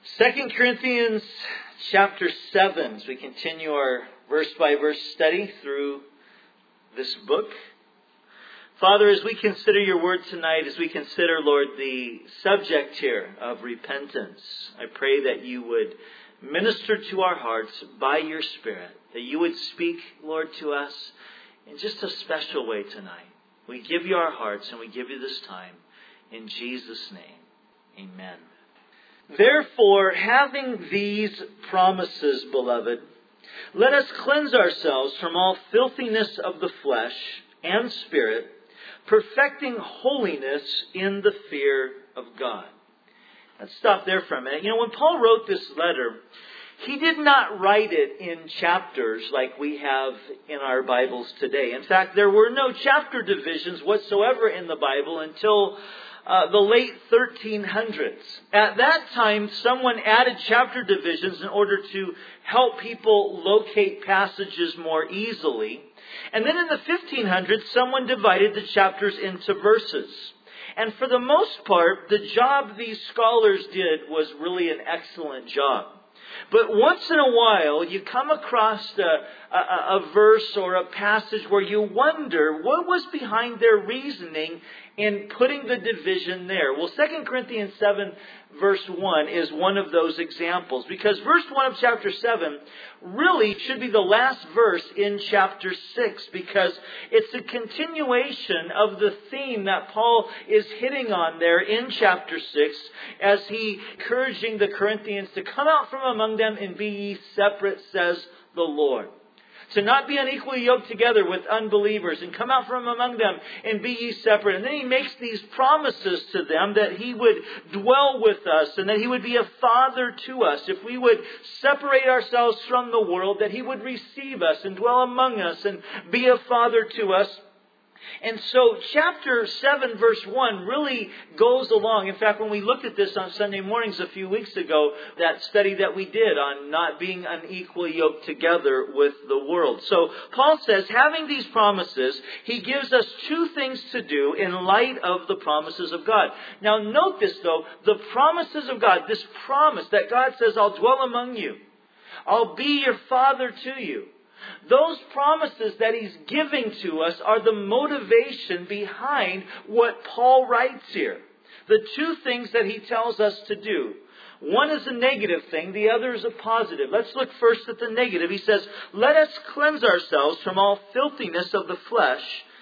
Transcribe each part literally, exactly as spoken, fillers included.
Second Corinthians chapter seven, as we continue our verse-by-verse study through this book. Father, as we consider your word tonight, as we consider, Lord, the subject here of repentance, I pray that you would minister to our hearts by your Spirit, that you would speak, Lord, to us in just a special way tonight. We give you our hearts and we give you this time. In Jesus' name, amen. Therefore, having these promises, beloved, let us cleanse ourselves from all filthiness of the flesh and spirit, perfecting holiness in the fear of God. Let's stop there for a minute. You know, when Paul wrote this letter, he did not write it in chapters like we have in our Bibles today. In fact, there were no chapter divisions whatsoever in the Bible until Uh, the late thirteen hundreds. At that time, someone added chapter divisions in order to help people locate passages more easily. And then in the fifteen hundreds, someone divided the chapters into verses. And for the most part, the job these scholars did was really an excellent job. But once in a while, you come across a, a, a verse or a passage where you wonder what was behind their reasoning in putting the division there. Well, Second Corinthians seven verse one is one of those examples, because verse one of chapter seven really should be the last verse in chapter six, because it's a continuation of the theme that Paul is hitting on there in chapter six, as he encouraging the Corinthians to come out from among them and be ye separate, says the Lord. To not be unequally yoked together with unbelievers, and come out from among them and be ye separate. And then he makes these promises to them that he would dwell with us and that he would be a father to us. If we would separate ourselves from the world, that he would receive us and dwell among us and be a father to us. And so chapter seven verse one really goes along. In fact, when we looked at this on Sunday mornings a few weeks ago, that study that we did on not being unequally yoked together with the world. So Paul says, having these promises, he gives us two things to do in light of the promises of God. Now note this though, the promises of God, this promise that God says, I'll dwell among you. I'll be your father to you. Those promises that he's giving to us are the motivation behind what Paul writes here. The two things that he tells us to do. One is a negative thing, the other is a positive. Let's look first at the negative. He says, let us cleanse ourselves from all filthiness of the flesh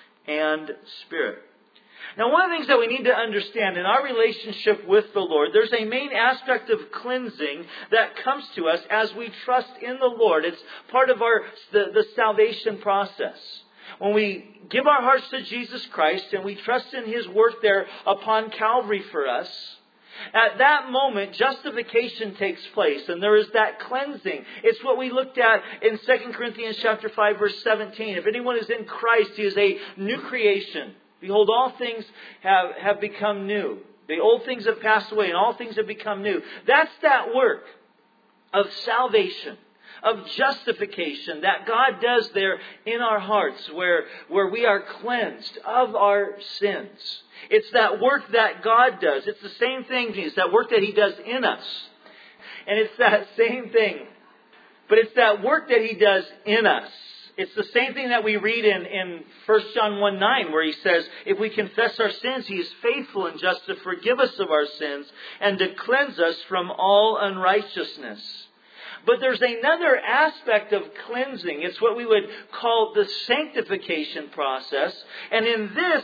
and spirit. Now, one of the things that we need to understand in our relationship with the Lord, there's a main aspect of cleansing that comes to us as we trust in the Lord. It's part of our the, the salvation process. When we give our hearts to Jesus Christ and we trust in His work there upon Calvary for us, at that moment, justification takes place, and there is that cleansing. It's what we looked at in Second Corinthians chapter five, verse seventeen. If anyone is in Christ, he is a new creation. Behold, all things have, have become new. The old things have passed away and all things have become new. That's that work of salvation, of justification that God does there in our hearts, where, where we are cleansed of our sins. It's that work that God does. It's the same thing. It's that work that He does in us. And it's that same thing. But it's that work that He does in us. It's the same thing that we read in, in First John one nine, where he says, if we confess our sins, He is faithful and just to forgive us of our sins and to cleanse us from all unrighteousness. But there's another aspect of cleansing. It's what we would call the sanctification process. And in this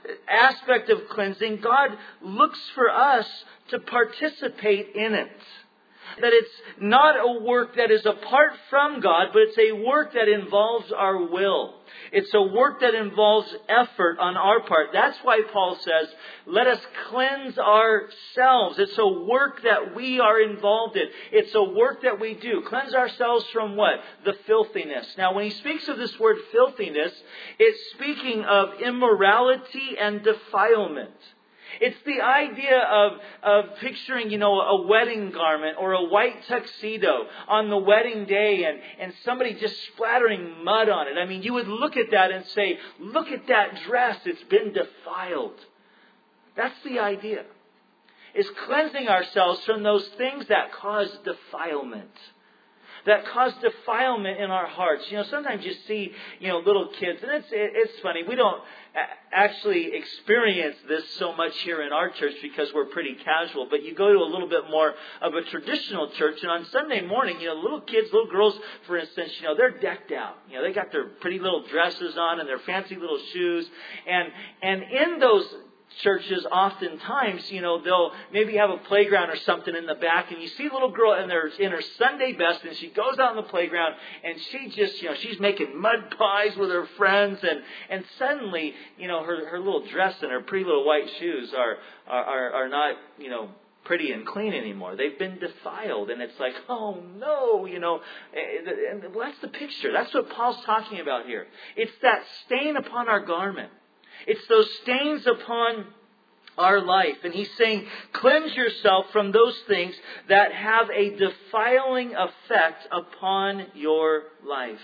aspect of cleansing, God looks for us to participate in it. That it's not a work that is apart from God, but it's a work that involves our will. It's a work that involves effort on our part. That's why Paul says, let us cleanse ourselves. It's a work that we are involved in. It's a work that we do. Cleanse ourselves from what? The filthiness. Now, when he speaks of this word filthiness, it's speaking of immorality and defilement. It's the idea of, of picturing, you know, a wedding garment or a white tuxedo on the wedding day and, and somebody just splattering mud on it. I mean, you would look at that and say, look at that dress. It's been defiled. That's the idea. is cleansing ourselves from those things that cause defilement. That cause defilement in our hearts. You know, sometimes you see, you know, little kids, and it's it's funny. We don't actually experience this so much here in our church because we're pretty casual. But you go to a little bit more of a traditional church, and on Sunday morning, you know, little kids, little girls, for instance, you know, they're decked out. You know, they got their pretty little dresses on and their fancy little shoes, and and in those churches, oftentimes, you know, they'll maybe have a playground or something in the back, and you see a little girl in her in her Sunday best, and she goes out on the playground, and she just, you know, she's making mud pies with her friends, and and suddenly, you know, her her little dress and her pretty little white shoes are are are not, you know, pretty and clean anymore. They've been defiled, and it's like, oh no, you know, and that's the picture. That's what Paul's talking about here. It's that stain upon our garment. It's those stains upon our life. And he's saying, cleanse yourself from those things that have a defiling effect upon your life.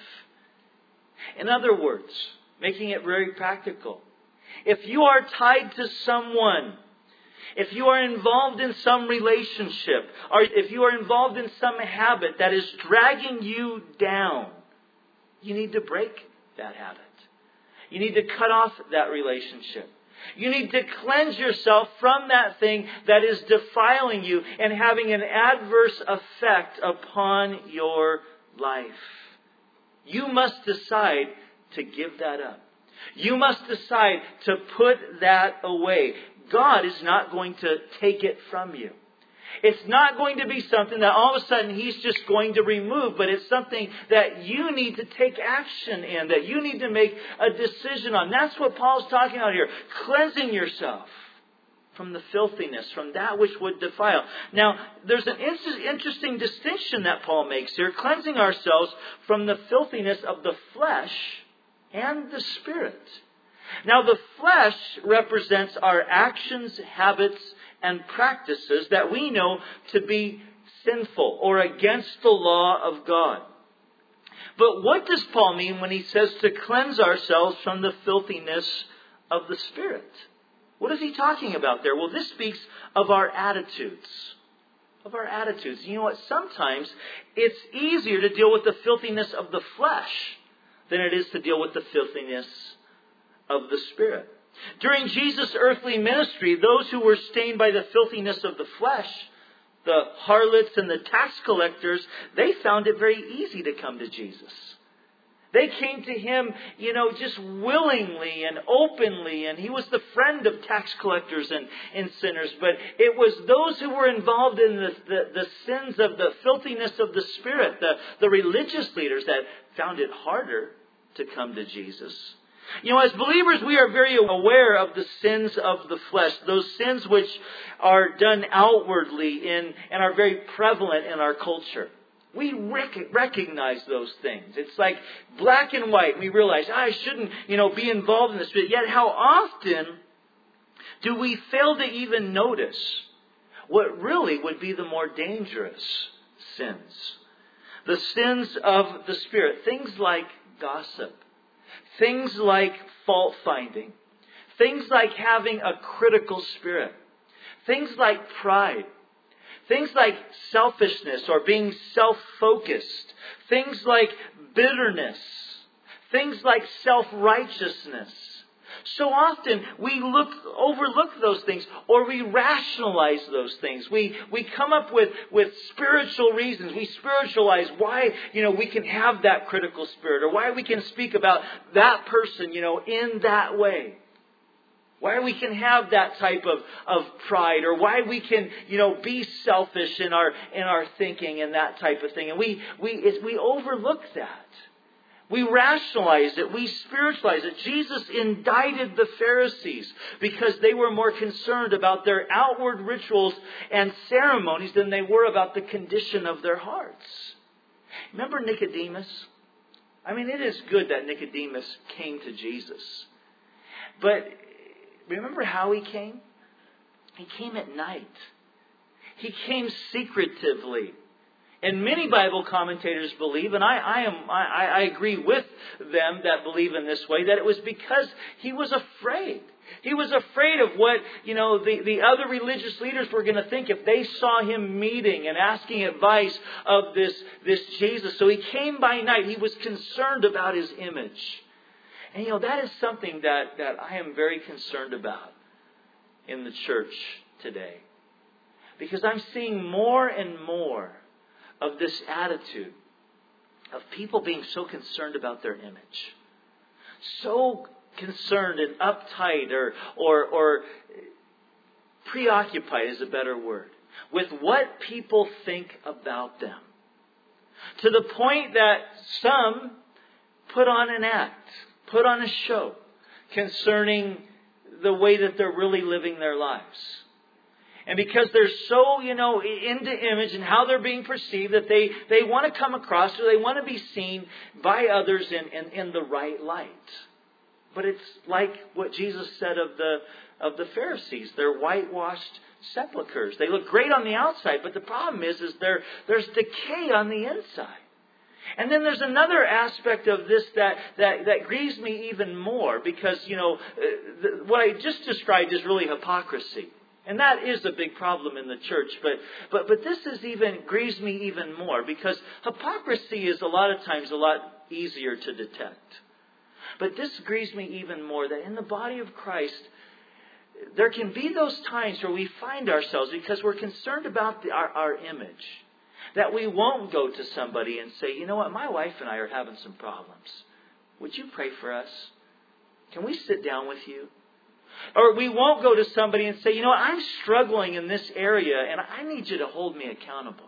In other words, making it very practical, if you are tied to someone, if you are involved in some relationship, or if you are involved in some habit that is dragging you down, you need to break that habit. You need to cut off that relationship. You need to cleanse yourself from that thing that is defiling you and having an adverse effect upon your life. You must decide to give that up. You must decide to put that away. God is not going to take it from you. It's not going to be something that all of a sudden He's just going to remove, but it's something that you need to take action in, that you need to make a decision on. That's what Paul's talking about here. Cleansing yourself from the filthiness, from that which would defile. Now, there's an interesting distinction that Paul makes here. Cleansing ourselves from the filthiness of the flesh and the spirit. Now, the flesh represents our actions, habits, and practices that we know to be sinful or against the law of God. But what does Paul mean when he says to cleanse ourselves from the filthiness of the Spirit? What is he talking about there? Well, this speaks of our attitudes. Of our attitudes. You know what? Sometimes it's easier to deal with the filthiness of the flesh than it is to deal with the filthiness of the Spirit. During Jesus' earthly ministry, those who were stained by the filthiness of the flesh, the harlots and the tax collectors, they found it very easy to come to Jesus. They came to Him, you know, just willingly and openly, and He was the friend of tax collectors and, and sinners. But it was those who were involved in the, the, the sins of the filthiness of the Spirit, the, the religious leaders, that found it harder to come to Jesus. You know, as believers, we are very aware of the sins of the flesh, those sins which are done outwardly in and are very prevalent in our culture. We rec- recognize those things. It's like black and white. We realize, oh, I shouldn't, you know, be involved in this. But yet, how often do we fail to even notice what really would be the more dangerous sins? The sins of the Spirit. Things like gossip. Things like fault finding. Things like having a critical spirit. Things like pride. Things like selfishness or being self-focused. Things like bitterness. Things like self-righteousness. So often we look overlook those things, or we rationalize those things. We we come up with, with spiritual reasons. We spiritualize why, you know, we can have that critical spirit, or why we can speak about that person, you know, in that way. Why we can have that type of, of pride, or why we can, you know, be selfish in our in our thinking and that type of thing. And we we it, we overlook that. We rationalize it. We spiritualize it. Jesus indicted the Pharisees because they were more concerned about their outward rituals and ceremonies than they were about the condition of their hearts. Remember Nicodemus? I mean, it is good that Nicodemus came to Jesus. But remember how he came? He came at night. He came secretively. And many Bible commentators believe, and I, I am I, I agree with them that believe in this way, that it was because he was afraid. He was afraid of what, you know, the, the other religious leaders were going to think if they saw him meeting and asking advice of this, this Jesus. So he came by night. He was concerned about his image. And, you know, that is something that, that I am very concerned about in the church today. Because I'm seeing more and more of this attitude of people being so concerned about their image. So concerned and uptight or, or, or preoccupied is a better word, with what people think about them. To the point that some put on an act, put on a show concerning the way that they're really living their lives. And because they're so, you know, into image and how they're being perceived, that they, they want to come across or they want to be seen by others in, in, in the right light. But it's like what Jesus said of the of the Pharisees. They're whitewashed sepulchres. They look great on the outside, but the problem is, is there there's decay on the inside. And then there's another aspect of this that, that, that grieves me even more, because, you know, the, what I just described is really hypocrisy. And that is a big problem in the church. But, but, but this is even, grieves me even more, because hypocrisy is a lot of times a lot easier to detect. But this grieves me even more, that in the body of Christ, there can be those times where we find ourselves, because we're concerned about the, our, our image, that we won't go to somebody and say, you know what, my wife and I are having some problems. Would you pray for us? Can we sit down with you? Or we won't go to somebody and say, you know what, I'm struggling in this area and I need you to hold me accountable.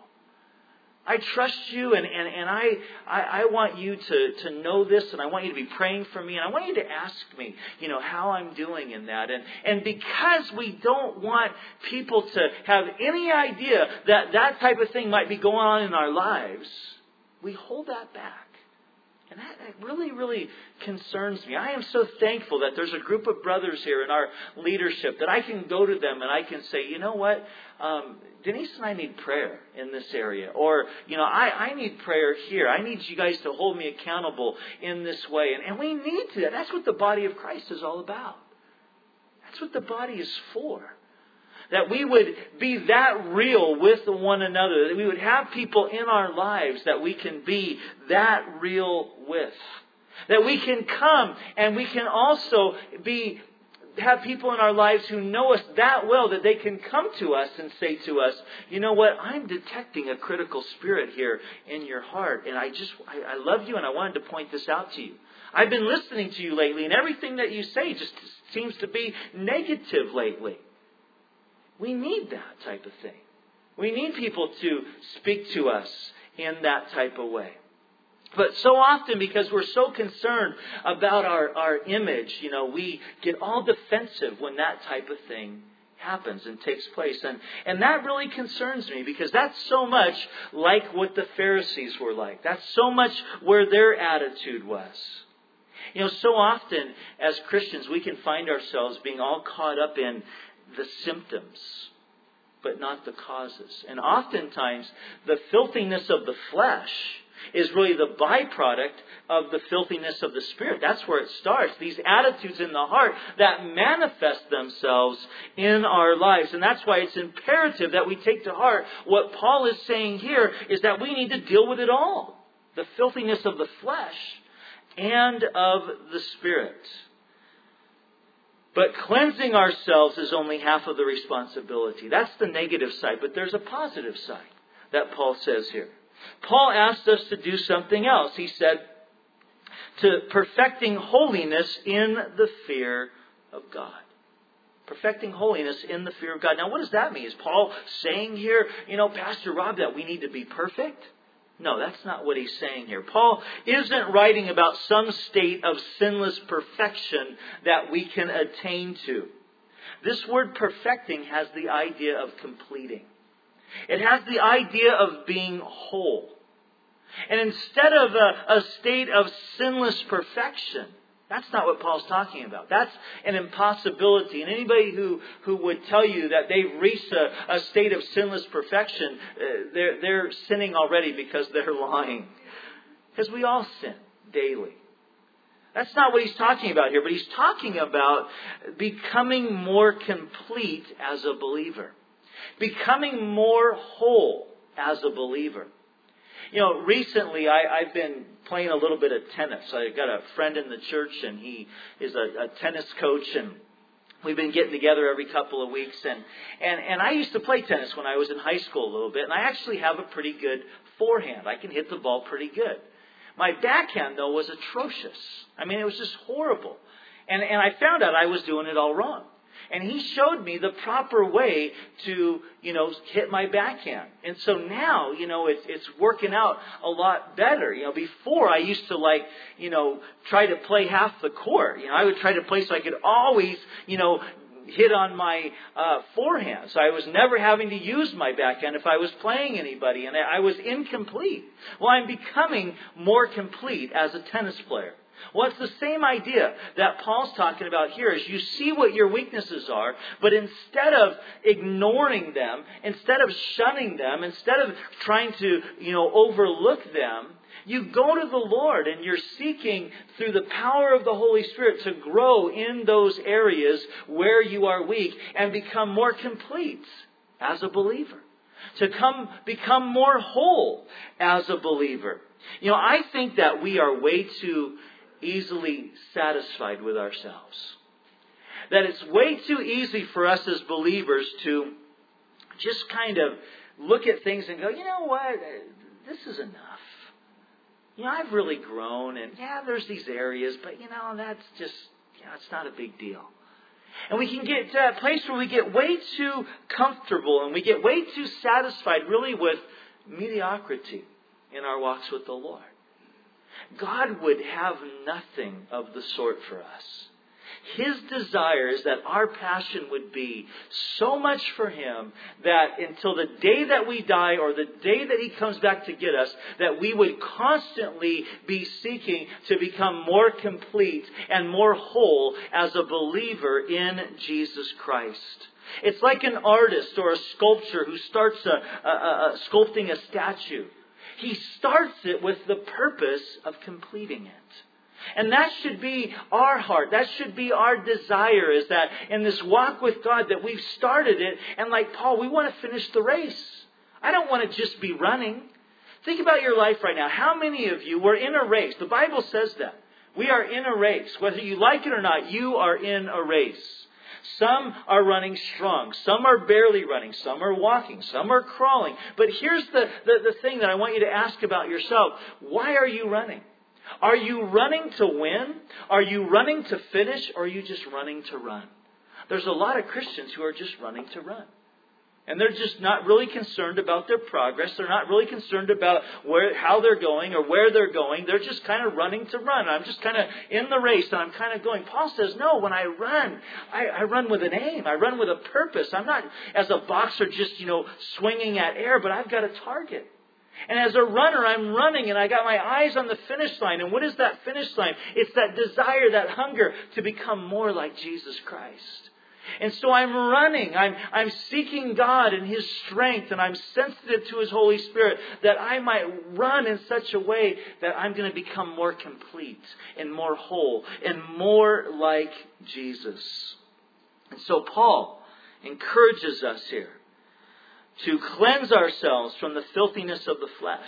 I trust you and, and, and I, I I want you to, to know this, and I want you to be praying for me, and I want you to ask me, you know, how I'm doing in that. And, and because we don't want people to have any idea that that type of thing might be going on in our lives, we hold that back. And that, that really, really concerns me. I am so thankful that there's a group of brothers here in our leadership that I can go to them and I can say, you know what, um, Denise and I need prayer in this area. Or, you know, I, I need prayer here. I need you guys to hold me accountable in this way. And, and we need to. That's what the body of Christ is all about. That's what the body is for. That we would be that real with one another. That we would have people in our lives that we can be that real with. That we can come and we can also be have people in our lives who know us that well that they can come to us and say to us, you know what, I'm detecting a critical spirit here in your heart. And I just, I, I love you and I wanted to point this out to you. I've been listening to you lately and everything that you say just seems to be negative lately. We need that type of thing. We need people to speak to us in that type of way. But so often, because we're so concerned about our, our image, you know, we get all defensive when that type of thing happens and takes place. And, and that really concerns me, because that's so much like what the Pharisees were like. That's so much where their attitude was. You know, so often as Christians, we can find ourselves being all caught up in the symptoms, but not the causes. And oftentimes, the filthiness of the flesh is really the byproduct of the filthiness of the spirit. That's where it starts. These attitudes in the heart that manifest themselves in our lives. And that's why it's imperative that we take to heart what Paul is saying here, is that we need to deal with it all. The filthiness of the flesh and of the spirit. But cleansing ourselves is only half of the responsibility. That's the negative side. But there's a positive side that Paul says here. Paul asked us to do something else. He said, to perfecting holiness in the fear of God. Perfecting holiness in the fear of God. Now, what does that mean? Is Paul saying here, you know, Pastor Rob, that we need to be perfect? No, that's not what he's saying here. Paul isn't writing about some state of sinless perfection that we can attain to. This word perfecting has the idea of completing. It has the idea of being whole. And instead of a, a state of sinless perfection, that's not what Paul's talking about. That's an impossibility. And anybody who, who would tell you that they've reached a, a state of sinless perfection, uh, they're, they're sinning already, because they're lying. Because we all sin daily. That's not what he's talking about here, but he's talking about becoming more complete as a believer. Becoming more whole as a believer. You know, recently I, I've been playing a little bit of tennis. I've got a friend in the church and he is a, a tennis coach, and we've been getting together every couple of weeks. And, and, and I used to play tennis when I was in high school a little bit, and I actually have a pretty good forehand. I can hit the ball pretty good. My backhand, though, was atrocious. I mean, it was just horrible. And, and I found out I was doing it all wrong. And he showed me the proper way to, you know, hit my backhand. And so now, you know, it's it's working out a lot better. You know, before I used to like, you know, try to play half the court. You know, I would try to play so I could always, you know, hit on my uh, forehand. So I was never having to use my backhand if I was playing anybody. And I was incomplete. Well, I'm becoming more complete as a tennis player. Well, it's the same idea that Paul's talking about here. Is you see what your weaknesses are, but instead of ignoring them, instead of shunning them, instead of trying to, you know, overlook them, you go to the Lord and you're seeking through the power of the Holy Spirit to grow in those areas where you are weak and become more complete as a believer. To come become more whole as a believer. You know, I think that we are way too easily satisfied with ourselves. That it's way too easy for us as believers to just kind of look at things and go, you know what, this is enough. You know, I've really grown, and yeah, there's these areas, but you know, that's just, you know, it's not a big deal. And we can get to a place where we get way too comfortable and we get way too satisfied really with mediocrity in our walks with the Lord. God would have nothing of the sort for us. His desire is that our passion would be so much for Him that until the day that we die or the day that He comes back to get us, that we would constantly be seeking to become more complete and more whole as a believer in Jesus Christ. It's like an artist or a sculptor who starts a, a, a, sculpting a statue. He starts it with the purpose of completing it. And that should be our heart. That should be our desire, is that in this walk with God that we've started it. And like Paul, we want to finish the race. I don't want to just be running. Think about your life right now. How many of you were in a race? The Bible says that. We are in a race. Whether you like it or not, you are in a race. Some are running strong. Some are barely running. Some are walking. Some are crawling. But here's the, the, the thing that I want you to ask about yourself. Why are you running? Are you running to win? Are you running to finish? Or are you just running to run? There's a lot of Christians who are just running to run. And they're just not really concerned about their progress. They're not really concerned about where, how they're going or where they're going. They're just kind of running to run. I'm just kind of in the race and I'm kind of going. Paul says, no, when I run, I, I run with an aim. I run with a purpose. I'm not as a boxer just, you know, swinging at air, but I've got a target. And as a runner, I'm running and I got my eyes on the finish line. And what is that finish line? It's that desire, that hunger to become more like Jesus Christ. And so I'm running, I'm, I'm seeking God and His strength, and I'm sensitive to His Holy Spirit that I might run in such a way that I'm going to become more complete and more whole and more like Jesus. And so Paul encourages us here to cleanse ourselves from the filthiness of the flesh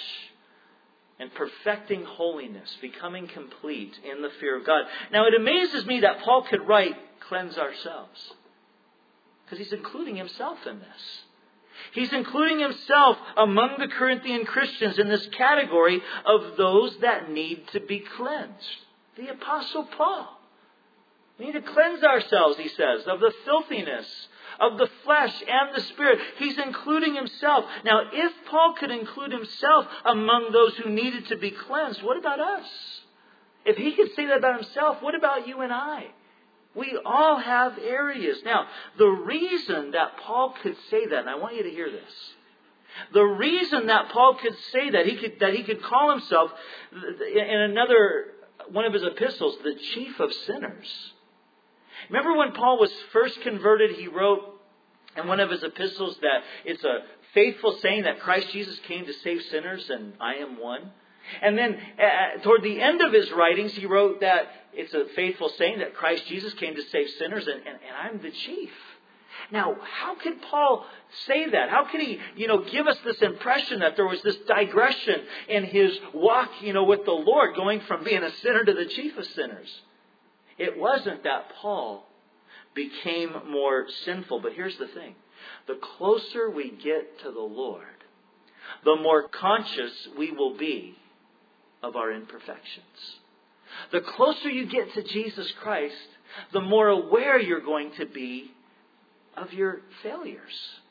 and perfecting holiness, becoming complete in the fear of God. Now it amazes me that Paul could write, cleanse ourselves. Because he's including himself in this. He's including himself among the Corinthian Christians in this category of those that need to be cleansed. The Apostle Paul. We need to cleanse ourselves, he says, of the filthiness of the flesh and the spirit. He's including himself. Now, if Paul could include himself among those who needed to be cleansed, what about us? If he could say that about himself, what about you and I? We all have areas. Now, the reason that Paul could say that, and I want you to hear this. The reason that Paul could say that, he could, that he could call himself, in another one of his epistles, the chief of sinners. Remember when Paul was first converted, he wrote in one of his epistles that it's a faithful saying that Christ Jesus came to save sinners and I am one. And then uh, toward the end of his writings, he wrote that it's a faithful saying that Christ Jesus came to save sinners, and, and, and I'm the chief. Now, how could Paul say that? How could he, you know, give us this impression that there was this digression in his walk, you know, with the Lord, going from being a sinner to the chief of sinners? It wasn't that Paul became more sinful. But here's the thing. The closer we get to the Lord, the more conscious we will be of our imperfections. The closer you get to Jesus Christ, the more aware you're going to be of your failures,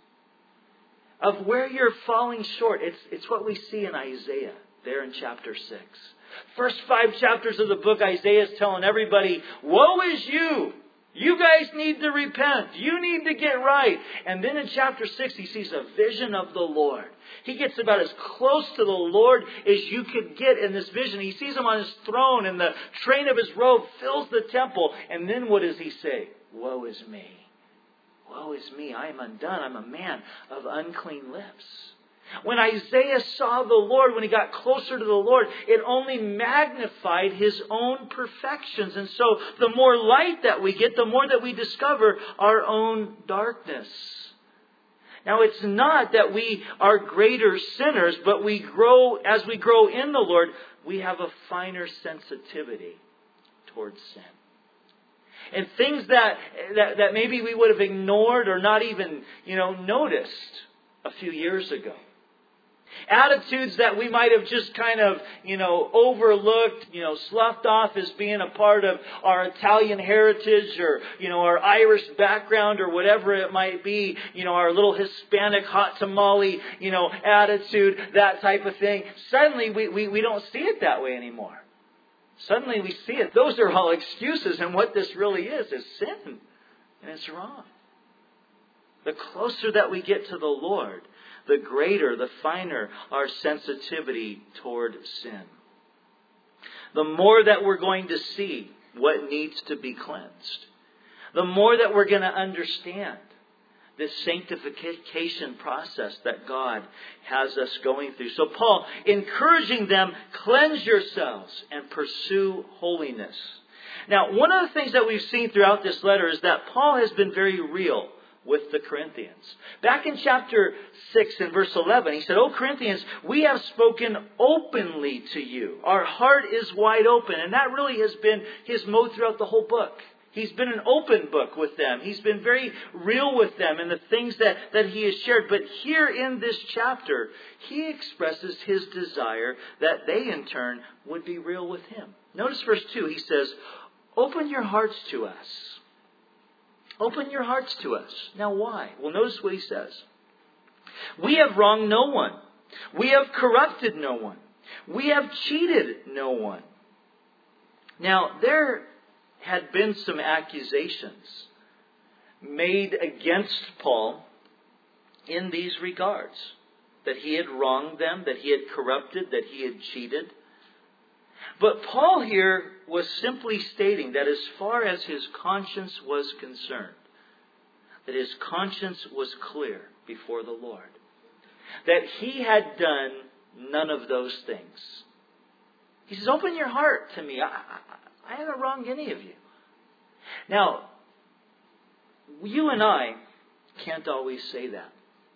of where you're falling short. It's, it's what we see in Isaiah there in chapter six. First five chapters of the book, Isaiah is telling everybody, woe is you! You guys need to repent. You need to get right. And then in chapter six, he sees a vision of the Lord. He gets about as close to the Lord as you could get in this vision. He sees him on his throne, and the train of his robe fills the temple. And then what does he say? Woe is me. Woe is me. I am undone. I'm a man of unclean lips. When Isaiah saw the Lord, when he got closer to the Lord, it only magnified his own perfections. And so the more light that we get, the more that we discover our own darkness. Now, it's not that we are greater sinners, but we grow, as we grow in the Lord, we have a finer sensitivity towards sin. And things that, that, that maybe we would have ignored or not even, you know, noticed a few years ago. Attitudes that we might have just kind of, you know, overlooked, you know, sloughed off as being a part of our Italian heritage or, you know, our Irish background or whatever it might be, you know, our little Hispanic hot tamale, you know, attitude, that type of thing. Suddenly we, we, we don't see it that way anymore. Suddenly we see it. Those are all excuses, and what this really is is sin. And it's wrong. The closer that we get to the Lord, the greater, the finer our sensitivity toward sin. The more that we're going to see what needs to be cleansed. The more that we're going to understand this sanctification process that God has us going through. So Paul, encouraging them, cleanse yourselves and pursue holiness. Now, one of the things that we've seen throughout this letter is that Paul has been very real with the Corinthians. Back in chapter six and verse eleven, he said, O Corinthians, we have spoken openly to you. Our heart is wide open. And that really has been his mode throughout the whole book. He's been an open book with them. He's been very real with them in the things that, that he has shared. But here in this chapter, he expresses his desire that they in turn would be real with him. Notice verse two, he says, open your hearts to us. Open your hearts to us. Now why? Well, notice what he says. We have wronged no one. We have corrupted no one. We have cheated no one. Now, there had been some accusations made against Paul in these regards. That he had wronged them, that he had corrupted, that he had cheated. But Paul here was simply stating that as far as his conscience was concerned, that his conscience was clear before the Lord. That he had done none of those things. He says, open your heart to me. I, I, I haven't wronged any of you. Now, you and I can't always say that.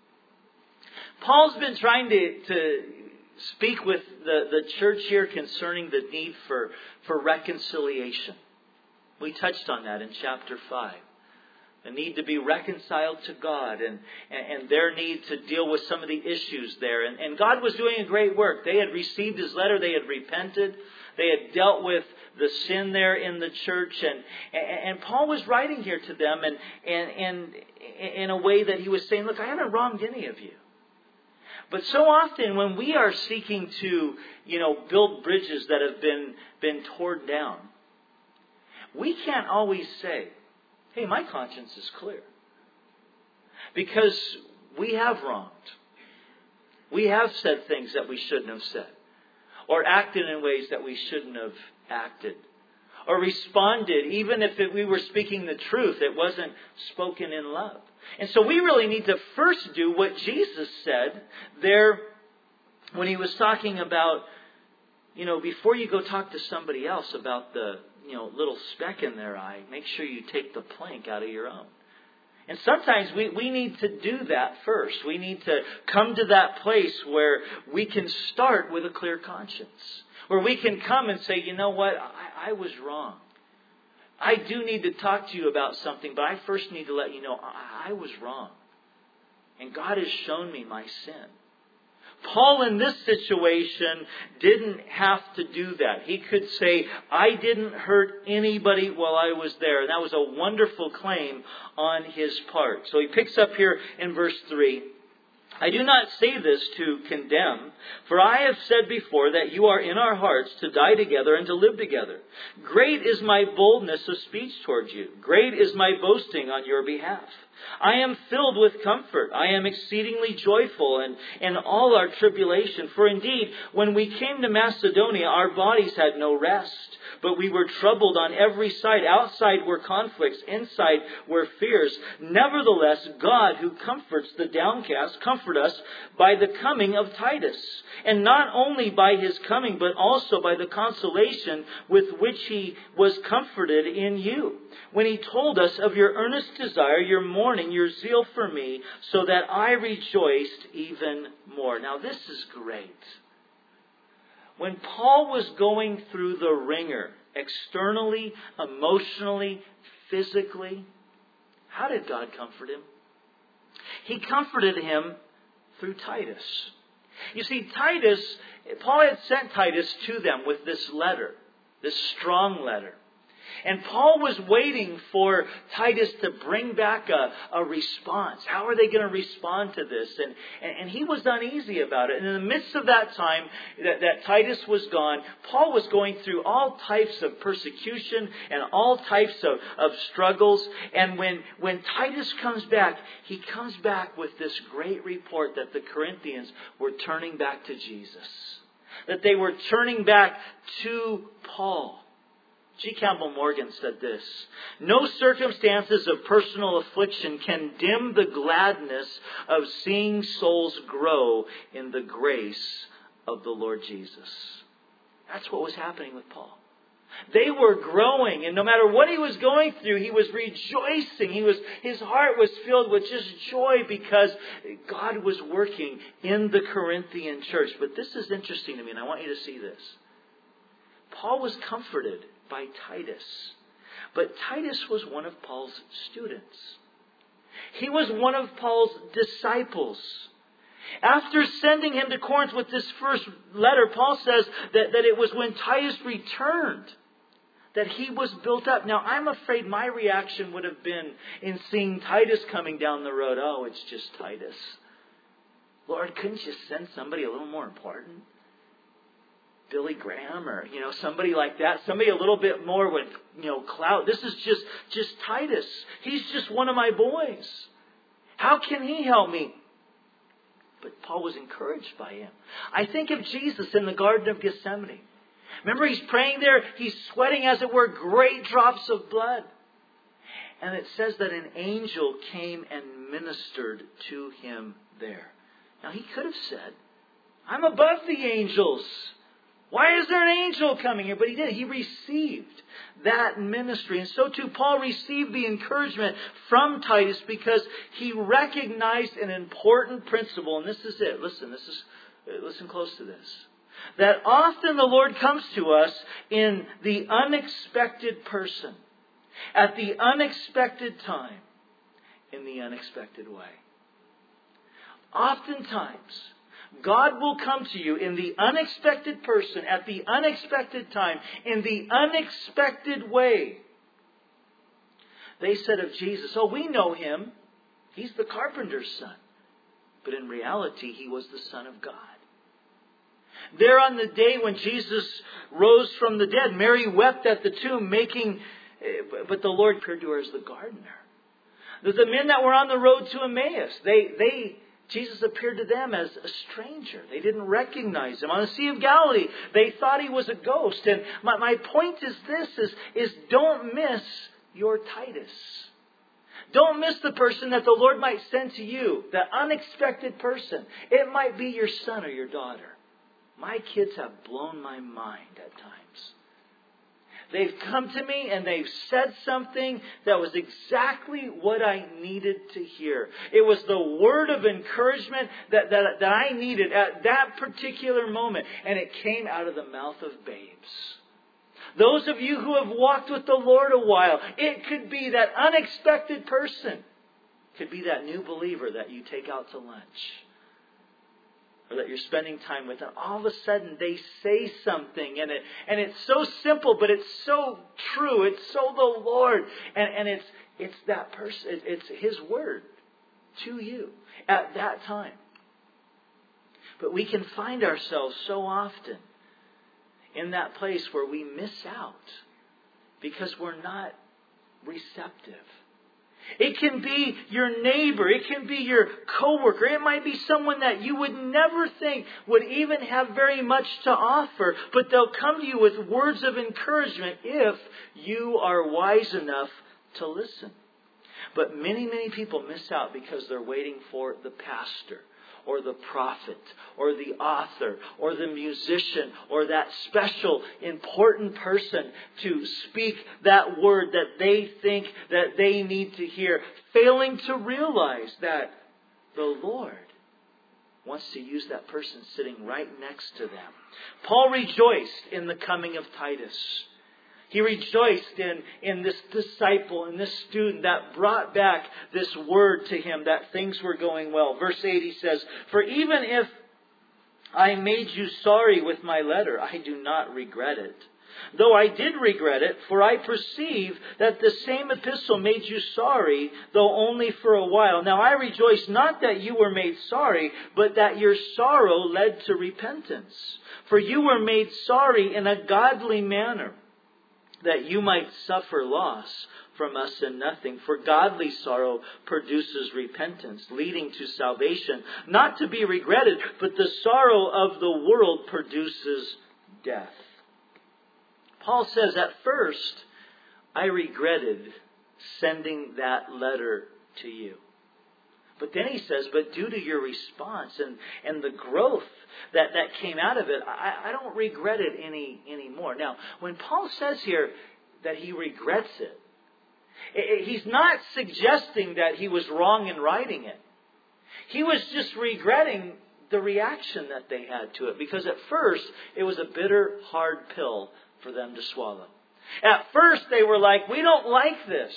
Paul's been trying to, to speak with the, the church here concerning the need for, for reconciliation. We touched on that in chapter five. The need to be reconciled to God and, and, and their need to deal with some of the issues there. And, and God was doing a great work. They had received his letter. They had repented. They had dealt with the sin there in the church. And, and, and Paul was writing here to them and, and, and in a way that he was saying, look, I haven't wronged any of you. But so often when we are seeking to, you know, build bridges that have been, been torn down, we can't always say, hey, my conscience is clear. Because we have wronged. We have said things that we shouldn't have said. Or acted in ways that we shouldn't have acted. Or responded, even if it, we were speaking the truth, it wasn't spoken in love. And so we really need to first do what Jesus said there when he was talking about you know, before you go talk to somebody else about the, you know, little speck in their eye, make sure you take the plank out of your own. And sometimes we, we need to do that first. We need to come to that place where we can start with a clear conscience. Where we can come and say, you know what, I, I was wrong. I do need to talk to you about something, but I first need to let you know I, I was wrong. And God has shown me my sin. Paul in this situation didn't have to do that. He could say, I didn't hurt anybody while I was there. And that was a wonderful claim on his part. So he picks up here in verse three. I do not say this to condemn, for I have said before that you are in our hearts to die together and to live together. Great is my boldness of speech towards you. Great is my boasting on your behalf. I am filled with comfort. I am exceedingly joyful in, in all our tribulation. For indeed, when we came to Macedonia, our bodies had no rest, but we were troubled on every side. Outside were conflicts, inside were fears. Nevertheless, God, who comforts the downcast, comfort us by the coming of Titus. And not only by his coming, but also by the consolation with which he was comforted in you, when he told us of your earnest desire, your mourning, your zeal for me, so that I rejoiced even more. Now this is great. When Paul was going through the ringer, externally, emotionally, physically, how did God comfort him? He comforted him through Titus. You see, Titus, Paul had sent Titus to them with this letter, this strong letter. And Paul was waiting for Titus to bring back a, a response. How are they going to respond to this? And, and, and he was uneasy about it. And in the midst of that time that, that Titus was gone, Paul was going through all types of persecution and all types of, of struggles. And when, when Titus comes back, he comes back with this great report that the Corinthians were turning back to Jesus. That they were turning back to Paul. G. Campbell Morgan said this: no circumstances of personal affliction can dim the gladness of seeing souls grow in the grace of the Lord Jesus. That's what was happening with Paul. They were growing, and no matter what he was going through, he was rejoicing. He was, his heart was filled with just joy because God was working in the Corinthian church. But this is interesting to me, and I want you to see this. Paul was comforted by Titus. But Titus was one of Paul's students. He was one of Paul's disciples. After sending him to Corinth with this first letter, Paul says that, that it was when Titus returned that he was built up. Now, I'm afraid my reaction would have been in seeing Titus coming down the road. Oh, it's just Titus. Lord, couldn't you send somebody a little more important? Billy Graham or, you know, somebody like that. Somebody a little bit more with, you know, clout. This is just, just Titus. He's just one of my boys. How can he help me? But Paul was encouraged by him. I think of Jesus in the Garden of Gethsemane. Remember, he's praying there. He's sweating, as it were, great drops of blood. And it says that an angel came and ministered to him there. Now, he could have said, I'm above the angels. Why is there an angel coming here? But he did. He received that ministry. And so too, Paul received the encouragement from Titus because he recognized an important principle. And this is it. Listen, this is, listen close to this. That often the Lord comes to us in the unexpected person, at the unexpected time, in the unexpected way. Oftentimes, God will come to you in the unexpected person, at the unexpected time, in the unexpected way. They said of Jesus, oh, we know him. He's the carpenter's son. But in reality, he was the Son of God. There on the day when Jesus rose from the dead, Mary wept at the tomb, making, but the Lord appeared to her as the gardener. The men that were on the road to Emmaus, they, they, Jesus appeared to them as a stranger. They didn't recognize him. On the Sea of Galilee, they thought he was a ghost. And my, my point is this, is, is don't miss your Titus. Don't miss the person that the Lord might send to you, the unexpected person. It might be your son or your daughter. My kids have blown my mind at times. They've come to me and they've said something that was exactly what I needed to hear. It was the word of encouragement that, that, that I needed at that particular moment. And it came out of the mouth of babes. Those of you who have walked with the Lord a while, it could be that unexpected person. It could be that new believer that you take out to lunch. Or that you're spending time with, and all of a sudden they say something, and it and it's so simple, but it's so true. It's so the Lord, and and it's it's that person. It's His word to you at that time. But we can find ourselves so often in that place where we miss out because we're not receptive. It can be your neighbor. It can be your coworker. It might be someone that you would never think would even have very much to offer. But they'll come to you with words of encouragement if you are wise enough to listen. But many, many people miss out because they're waiting for the pastor, or the prophet, or the author, or the musician, or that special important person to speak that word that they think that they need to hear, failing to realize that the Lord wants to use that person sitting right next to them. Paul rejoiced in the coming of Titus. He rejoiced in, in this disciple and this student that brought back this word to him that things were going well. Verse eight, he says, "For even if I made you sorry with my letter, I do not regret it. Though I did regret it, for I perceive that the same epistle made you sorry, though only for a while. Now I rejoice not that you were made sorry, but that your sorrow led to repentance. For you were made sorry in a godly manner, that you might suffer loss from us in nothing. For godly sorrow produces repentance, leading to salvation, not to be regretted, but the sorrow of the world produces death." Paul says, at first, I regretted sending that letter to you. But then he says, but due to your response and, and the growth that, that came out of it, I, I don't regret it any anymore. Now, when Paul says here that he regrets it, it, he's not suggesting that he was wrong in writing it. He was just regretting the reaction that they had to it. Because at first, it was a bitter, hard pill for them to swallow. At first, they were like, we don't like this.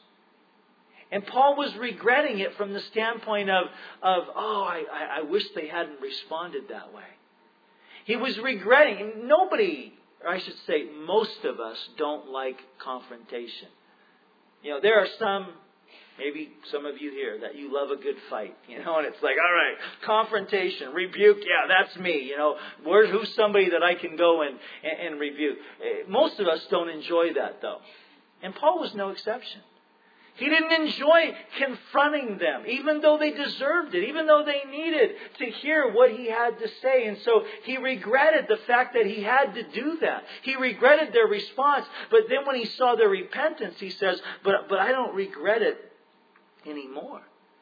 And Paul was regretting it from the standpoint of, of oh, I, I wish they hadn't responded that way. He was regretting. Nobody, or I should say most of us, don't like confrontation. You know, there are some, maybe some of you here, that you love a good fight. You know, and it's like, all right, confrontation, rebuke, yeah, that's me. You know, where, who's somebody that I can go and, and, and rebuke? Most of us don't enjoy that, though. And Paul was no exception. He didn't enjoy confronting them, even though they deserved it, even though they needed to hear what he had to say. And so he regretted the fact that he had to do that. He regretted their response. But then when he saw their repentance, he says, but, but I don't regret it anymore.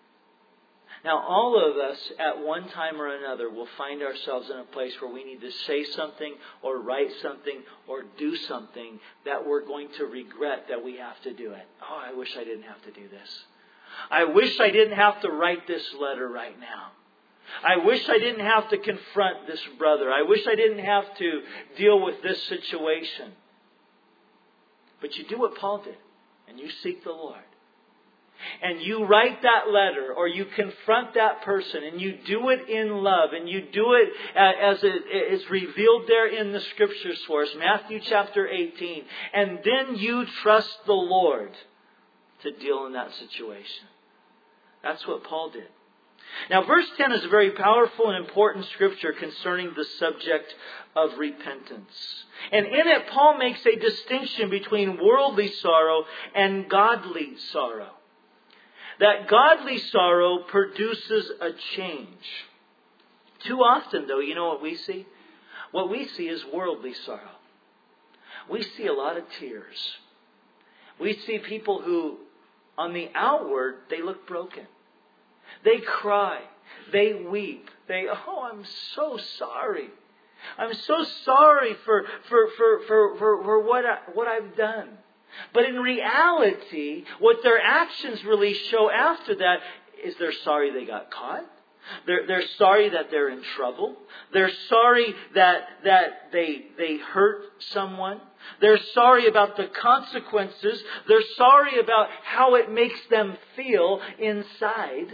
Now, all of us at one time or another will find ourselves in a place where we need to say something or write something or do something that we're going to regret that we have to do it. Oh, I wish I didn't have to do this. I wish I didn't have to write this letter right now. I wish I didn't have to confront this brother. I wish I didn't have to deal with this situation. But you do what Paul did, and you seek the Lord. And you write that letter, or you confront that person, and you do it in love, and you do it as it is revealed there in the Scriptures for us, Matthew chapter eighteen. And then you trust the Lord to deal in that situation. That's what Paul did. Now, verse ten is a very powerful and important scripture concerning the subject of repentance. And in it, Paul makes a distinction between worldly sorrow and godly sorrow. That godly sorrow produces a change. Too often, though, you know what we see? What we see is worldly sorrow. We see a lot of tears. We see people who, on the outward, they look broken. They cry. They weep. They, oh, I'm so sorry. I'm so sorry for, for, for, for, for, for what, I, what I've done. But in reality, what their actions really show after that is they're sorry they got caught. They're, they're sorry that they're in trouble. They're sorry that, that they, they hurt someone. They're sorry about the consequences. They're sorry about how it makes them feel inside.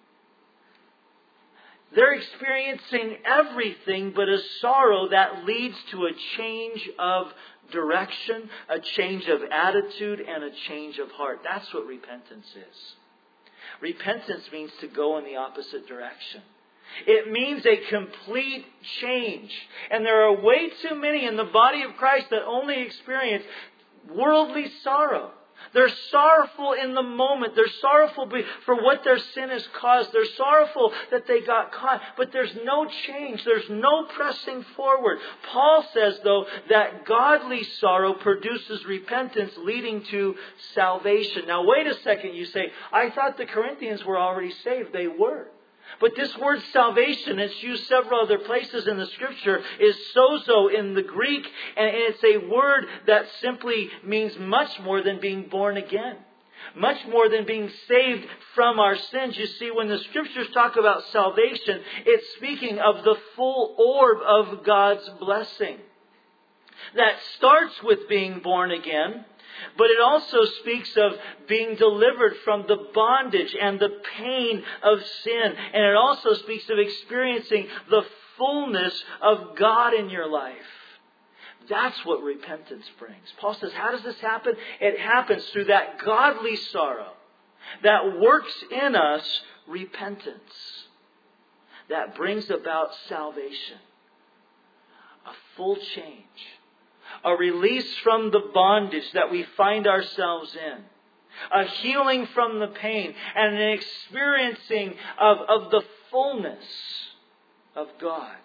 They're experiencing everything but a sorrow that leads to a change of direction, a change of attitude, and a change of heart. That's what repentance is. Repentance means to go in the opposite direction. It means a complete change. And there are way too many in the body of Christ that only experience worldly sorrow. They're sorrowful in the moment. They're sorrowful for what their sin has caused. They're sorrowful that they got caught. But there's no change. There's no pressing forward. Paul says, though, that godly sorrow produces repentance leading to salvation. Now, wait a second. You say, I thought the Corinthians were already saved. They were. But this word salvation, it's used several other places in the Scripture, is sozo in the Greek. And it's a word that simply means much more than being born again. Much more than being saved from our sins. You see, when the Scriptures talk about salvation, it's speaking of the full orb of God's blessing. That starts with being born again. But it also speaks of being delivered from the bondage and the pain of sin. And it also speaks of experiencing the fullness of God in your life. That's what repentance brings. Paul says, how does this happen? It happens through that godly sorrow that works in us repentance. That brings about salvation. A full change. A release from the bondage that we find ourselves in. A healing from the pain. And an experiencing of, of the fullness of God.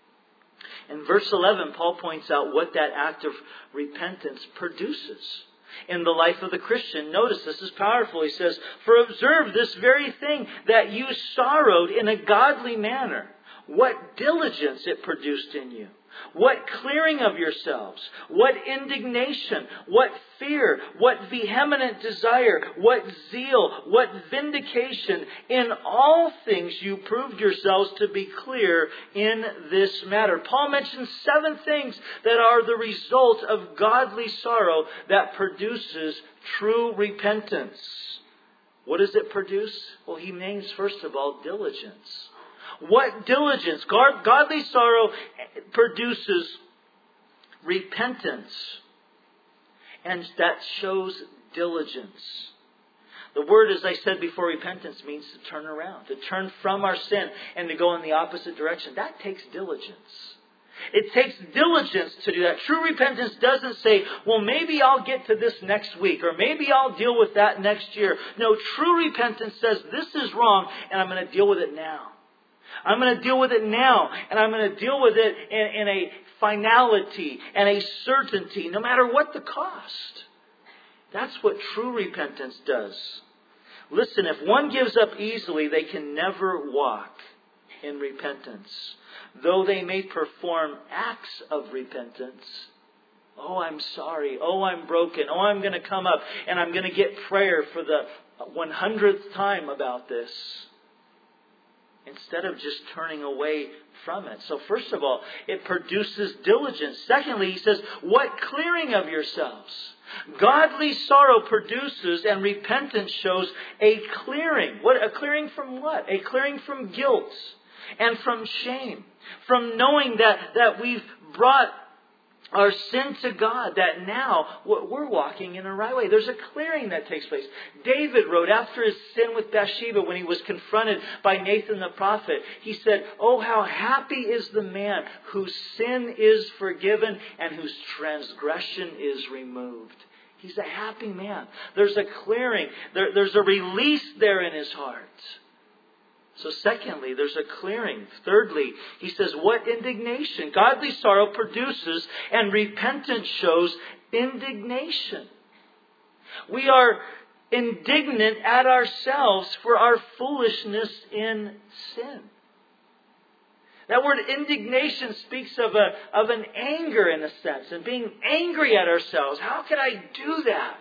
In verse eleven, Paul points out what that act of repentance produces in the life of the Christian. Notice this is powerful. He says, for observe this very thing, that you sorrowed in a godly manner. What diligence it produced in you. What clearing of yourselves, what indignation, what fear, what vehement desire, what zeal, what vindication. In all things you proved yourselves to be clear in this matter. Paul mentions seven things that are the result of godly sorrow that produces true repentance. What does it produce? Well, he names first of all diligence. What diligence? Godly sorrow produces repentance. And that shows diligence. The word, as I said before, repentance means to turn around. To turn from our sin and to go in the opposite direction. That takes diligence. It takes diligence to do that. True repentance doesn't say, well, maybe I'll get to this next week. Or maybe I'll deal with that next year. No, true repentance says this is wrong and I'm going to deal with it now. I'm going to deal with it now. And I'm going to deal with it in, in a finality and a certainty, no matter what the cost. That's what true repentance does. Listen, if one gives up easily, they can never walk in repentance. Though they may perform acts of repentance. Oh, I'm sorry. Oh, I'm broken. Oh, I'm going to come up and I'm going to get prayer for the one hundredth time about this. Instead of just turning away from it. So first of all, it produces diligence. Secondly, he says, what clearing of yourselves? Godly sorrow produces and repentance shows a clearing. What? A clearing from what? A clearing from guilt and from shame. From knowing that, that we've brought our sin to God, that now we're walking in a right way. There's a clearing that takes place. David wrote after his sin with Bathsheba, when he was confronted by Nathan the prophet, he said, oh, how happy is the man whose sin is forgiven and whose transgression is removed. He's a happy man. There's a clearing. There, there's a release there in his heart. So secondly, there's a clearing. Thirdly, he says, what indignation? Godly sorrow produces and repentance shows indignation. We are indignant at ourselves for our foolishness in sin. That word indignation speaks of a of an anger in a sense, and being angry at ourselves. How could I do that?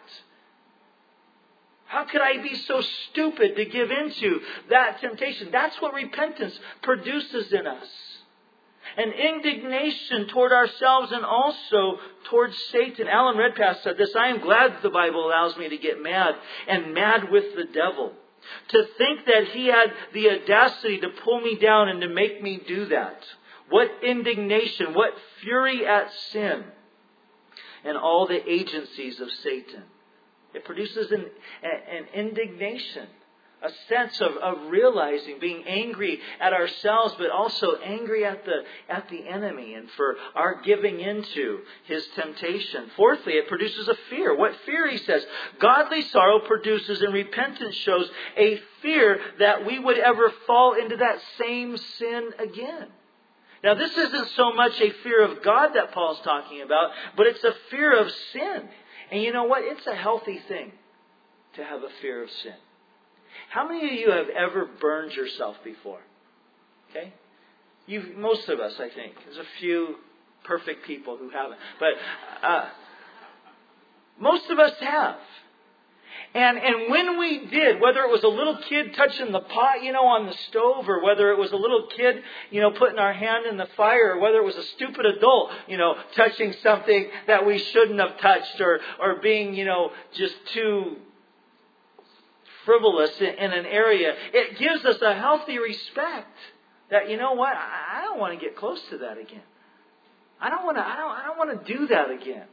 How could I be so stupid to give into that temptation? That's what repentance produces in us. An indignation toward ourselves and also towards Satan. Alan Redpath said this, I am glad that the Bible allows me to get mad, and mad with the devil. To think that he had the audacity to pull me down and to make me do that. What indignation, what fury at sin and all the agencies of Satan. It produces an, an indignation, a sense of, of realizing, being angry at ourselves, but also angry at the at the enemy and for our giving into his temptation. Fourthly, it produces a fear. What fear, he says? Godly sorrow produces and repentance shows a fear that we would ever fall into that same sin again. Now, this isn't so much a fear of God that Paul's talking about, but it's a fear of sin. And you know what? It's a healthy thing to have a fear of sin. How many of you have ever burned yourself before? Okay? You've, most of us, I think. There's a few perfect people who haven't. But uh, most of us have. And and when we did, whether it was a little kid touching the pot, you know, on the stove, or whether it was a little kid, you know, putting our hand in the fire, or whether it was a stupid adult, you know, touching something that we shouldn't have touched, or or being, you know, just too frivolous in, in an area, it gives us a healthy respect that, you know what, I, I don't want to get close to that again. I don't want to. I don't. I don't want to do that again.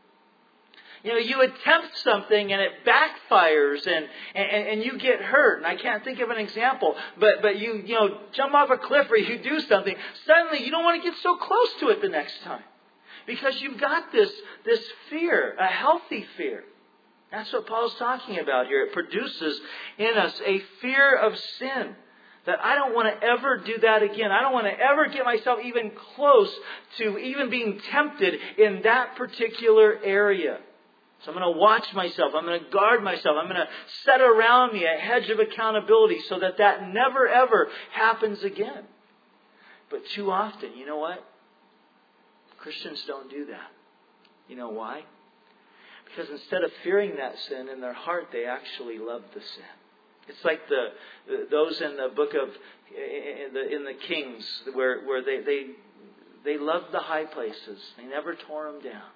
You know, you attempt something and it backfires and, and, and you get hurt. And I can't think of an example, but but you you know jump off a cliff or you do something. Suddenly, you don't want to get so close to it the next time because you've got this this fear, a healthy fear. That's what Paul's talking about here. It produces in us a fear of sin. That I don't want to ever do that again. I don't want to ever get myself even close to even being tempted in that particular area. So I'm going to watch myself. I'm going to guard myself. I'm going to set around me a hedge of accountability so that that never ever happens again. But too often, you know what? Christians don't do that. You know why? Because instead of fearing that sin in their heart, they actually love the sin. It's like the, the those in the book of in the in the Kings where where they they they loved the high places. They never tore them down.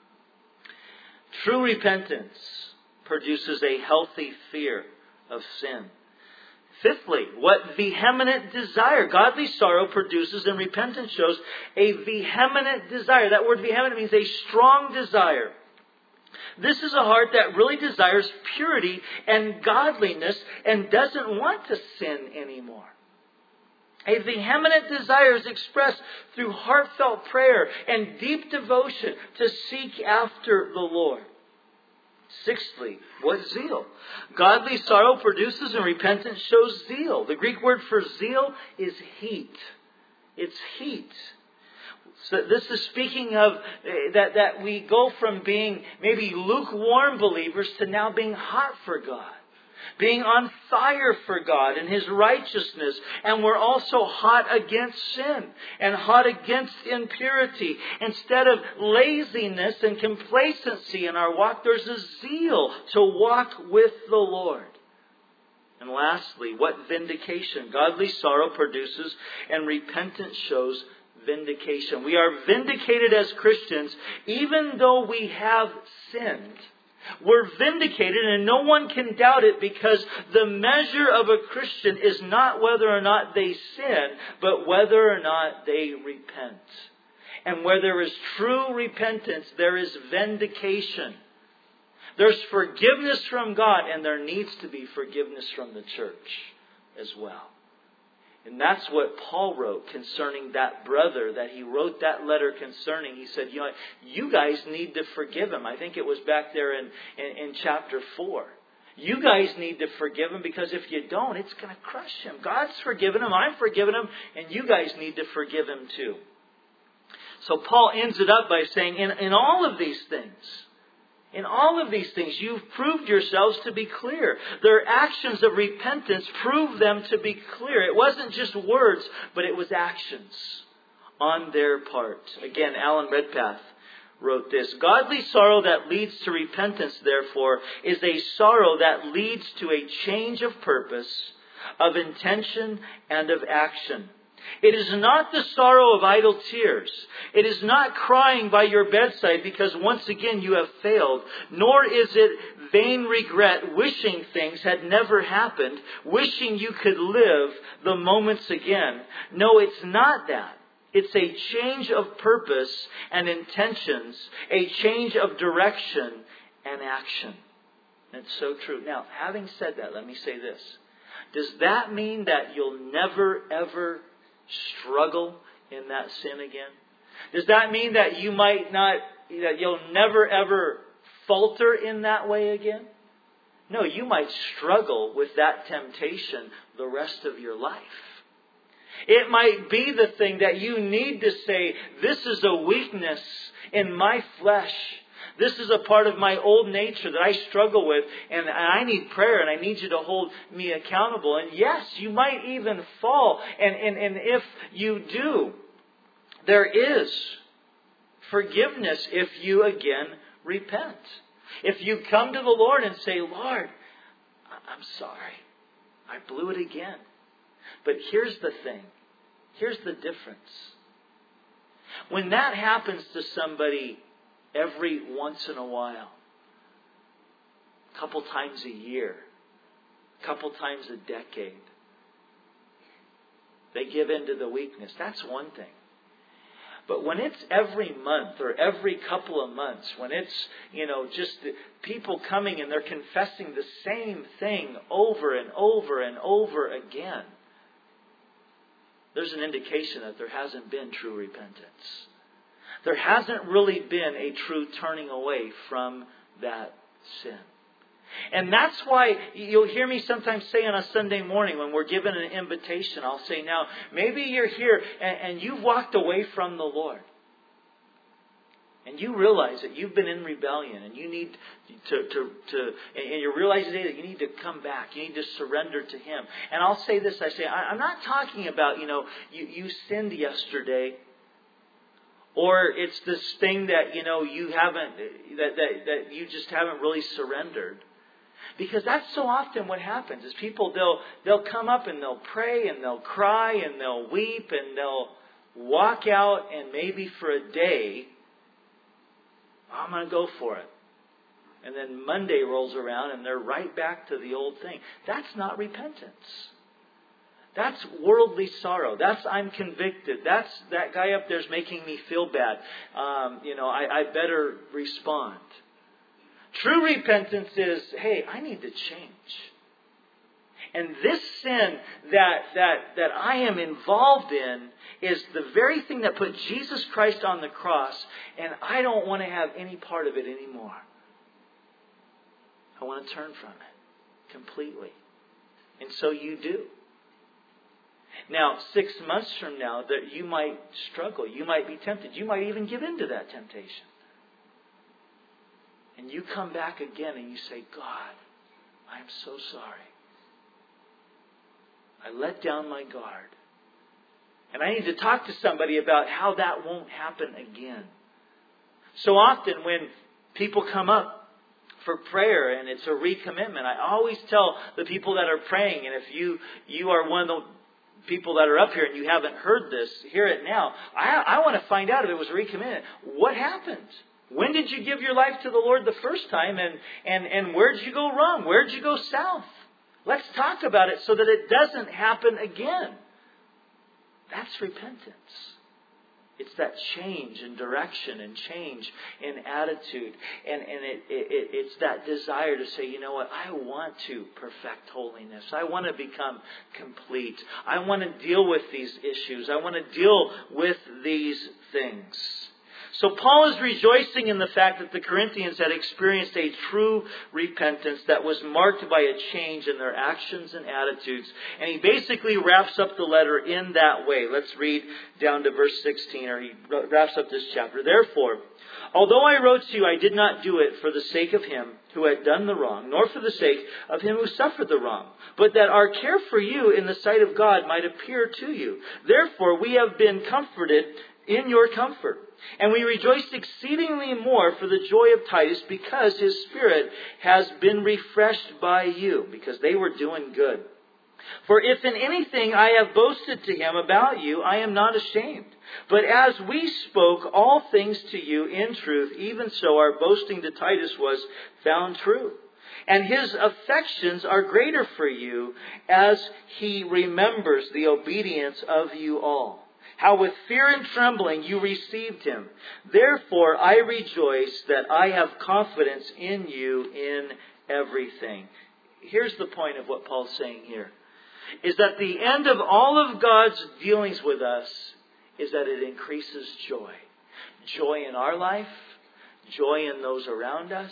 True repentance produces a healthy fear of sin. Fifthly, what vehement desire. Godly sorrow produces and repentance shows a vehement desire. That word vehement means a strong desire. This is a heart that really desires purity and godliness and doesn't want to sin anymore. A vehement desire is expressed through heartfelt prayer and deep devotion to seek after the Lord. Sixthly, what zeal? Godly sorrow produces and repentance shows zeal. The Greek word for zeal is heat. It's heat. So this is speaking of uh, that, that we go from being maybe lukewarm believers to now being hot for God. Being on fire for God and His righteousness. And we're also hot against sin and hot against impurity. Instead of laziness and complacency in our walk, there's a zeal to walk with the Lord. And lastly, what vindication? Godly sorrow produces and repentance shows vindication. We are vindicated as Christians even though we have sinned. We're vindicated and no one can doubt it because the measure of a Christian is not whether or not they sin, but whether or not they repent. And where there is true repentance, there is vindication. There's forgiveness from God and there needs to be forgiveness from the church as well. And that's what Paul wrote concerning that brother that he wrote that letter concerning. He said, you know, you guys need to forgive him. I think it was back there in, in, in chapter four. You guys need to forgive him because if you don't, it's going to crush him. God's forgiven him. I'm forgiven him. And you guys need to forgive him too. So Paul ends it up by saying, in, in all of these things, In all of these things, you've proved yourselves to be clear. Their actions of repentance proved them to be clear. It wasn't just words, but it was actions on their part. Again, Alan Redpath wrote this: "Godly sorrow that leads to repentance, therefore, is a sorrow that leads to a change of purpose, of intention, and of action. It is not the sorrow of idle tears. It is not crying by your bedside because once again you have failed. Nor is it vain regret, wishing things had never happened, wishing you could live the moments again. No, it's not that. It's a change of purpose and intentions, a change of direction and action." And it's so true. Now, having said that, let me say this. Does that mean that you'll never, ever struggle in that sin again? Does that mean that you might not, that you'll never ever falter in that way again? No, you might struggle with that temptation the rest of your life. It might be the thing that you need to say, this is a weakness in my flesh. This is a part of my old nature that I struggle with, and I need prayer, and I need you to hold me accountable. And yes, you might even fall. And, and, and if you do, there is forgiveness if you again repent. If you come to the Lord and say, Lord, I'm sorry. I blew it again. But here's the thing. Here's the difference. When that happens to somebody every once in a while, a couple times a year, a couple times a decade, they give in to the weakness. That's one thing. But when it's every month or every couple of months, when it's, you know, just people coming and they're confessing the same thing over and over and over again, there's an indication that there hasn't been true repentance. There hasn't really been a true turning away from that sin. And that's why you'll hear me sometimes say on a Sunday morning when we're given an invitation, I'll say, now, maybe you're here and, and you've walked away from the Lord. And you realize that you've been in rebellion and you need to, to, to and you realize today that you need to come back. You need to surrender to Him. And I'll say this, I say, I'm not talking about, you know, you, you sinned yesterday. Or it's this thing that, you know, you haven't, that, that, that you just haven't really surrendered. Because that's so often what happens is people, they'll, they'll come up and they'll pray and they'll cry and they'll weep and they'll walk out, and maybe for a day, I'm going to go for it. And then Monday rolls around and they're right back to the old thing. That's not repentance. That's worldly sorrow. That's I'm convicted. That's that guy up there's making me feel bad. Um, you know, I, I better respond. True repentance is, hey, I need to change. And this sin that that that I am involved in is the very thing that put Jesus Christ on the cross, and I don't want to have any part of it anymore. I want to turn from it completely. And so you do. Now, six months from now, that you might struggle. You might be tempted. You might even give in to that temptation. And you come back again and you say, God, I am so sorry. I let down my guard. And I need to talk to somebody about how that won't happen again. So often when people come up for prayer and it's a recommitment, I always tell the people that are praying, and if you you are one of the people that are up here and you haven't heard this, hear it now. I, I want to find out if it was a recommitment. What happened? When did you give your life to the Lord the first time? And, and, and where did you go wrong? Where did you go south? Let's talk about it so that it doesn't happen again. That's repentance. It's that change in direction and change in attitude. And, and it, it, it's that desire to say, you know what, I want to perfect holiness. I want to become complete. I want to deal with these issues. I want to deal with these things. So Paul is rejoicing in the fact that the Corinthians had experienced a true repentance that was marked by a change in their actions and attitudes. And he basically wraps up the letter in that way. Let's read down to verse sixteen, or he wraps up this chapter. Therefore, although I wrote to you, I did not do it for the sake of him who had done the wrong, nor for the sake of him who suffered the wrong, but that our care for you in the sight of God might appear to you. Therefore, we have been comforted in your comfort. And we rejoiced exceedingly more for the joy of Titus, because his spirit has been refreshed by you, because they were doing good. For if in anything I have boasted to him about you, I am not ashamed. But as we spoke all things to you in truth, even so our boasting to Titus was found true. And his affections are greater for you, as he remembers the obedience of you all. How with fear and trembling you received him. Therefore I rejoice that I have confidence in you in everything. Here's the point of what Paul's saying here. Is that the end of all of God's dealings with us is that it increases joy. Joy in our life. Joy in those around us.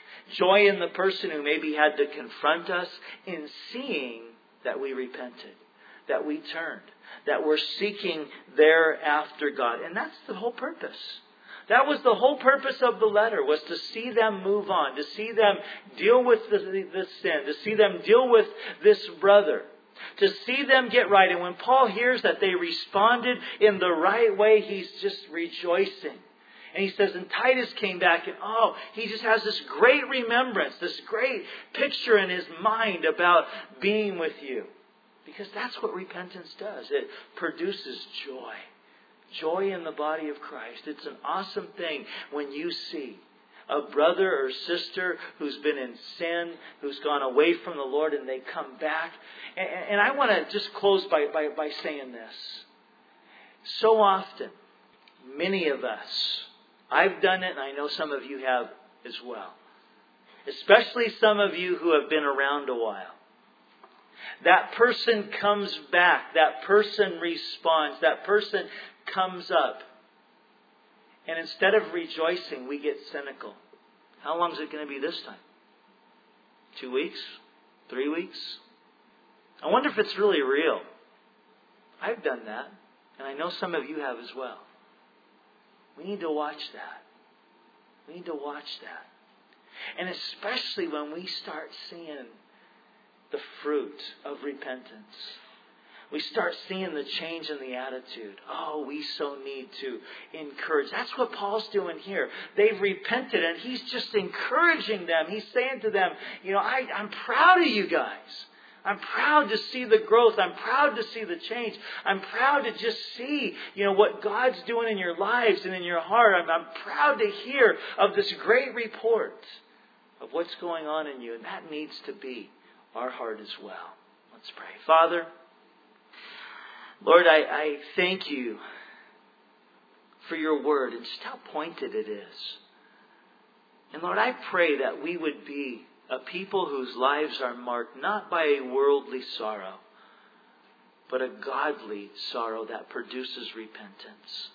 Joy in the person who maybe had to confront us in seeing that we repented. That we turned. That we're seeking thereafter God. And that's the whole purpose. That was the whole purpose of the letter, was to see them move on. To see them deal with the, the sin. To see them deal with this brother. To see them get right. And when Paul hears that they responded in the right way, he's just rejoicing. And he says, and Titus came back and, oh, he just has this great remembrance, this great picture in his mind about being with you. Because that's what repentance does. It produces joy. Joy in the body of Christ. It's an awesome thing when you see a brother or sister who's been in sin, who's gone away from the Lord, and they come back. And, and I want to just close by, by, by saying this. So often, many of us, I've done it and I know some of you have as well. Especially some of you who have been around a while. That person comes back. That person responds. That person comes up. And instead of rejoicing, we get cynical. How long is it going to be this time? Two weeks? Three weeks? I wonder if it's really real. I've done that. And I know some of you have as well. We need to watch that. We need to watch that. And especially when we start seeing the fruit of repentance. We start seeing the change in the attitude. Oh, we so need to encourage. That's what Paul's doing here. They've repented and he's just encouraging them. He's saying to them, you know, I, I'm proud of you guys. I'm proud to see the growth. I'm proud to see the change. I'm proud to just see, you know, what God's doing in your lives and in your heart. I'm, I'm proud to hear of this great report of what's going on in you. And that needs to be our heart as well. Let's pray. Father, Lord, I, I thank you for your word and just how pointed it is. And Lord, I pray that we would be a people whose lives are marked not by a worldly sorrow, but a godly sorrow that produces repentance.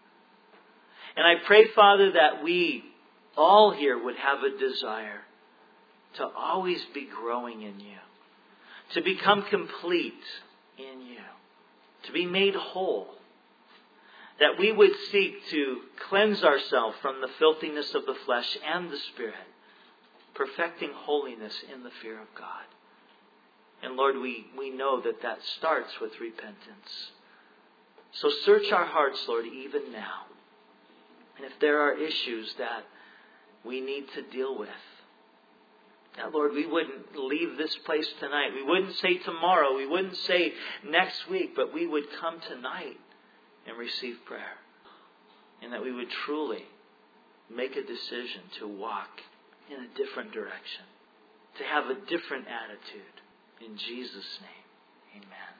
And I pray, Father, that we all here would have a desire to always be growing in you, to become complete in you, to be made whole, that we would seek to cleanse ourselves from the filthiness of the flesh and the spirit, perfecting holiness in the fear of God. And Lord, we, we know that that starts with repentance. So search our hearts, Lord, even now. And if there are issues that we need to deal with, that, Lord, we wouldn't leave this place tonight. We wouldn't say tomorrow. We wouldn't say next week, but we would come tonight and receive prayer. And that we would truly make a decision to walk in a different direction, to have a different attitude. In Jesus' name, amen.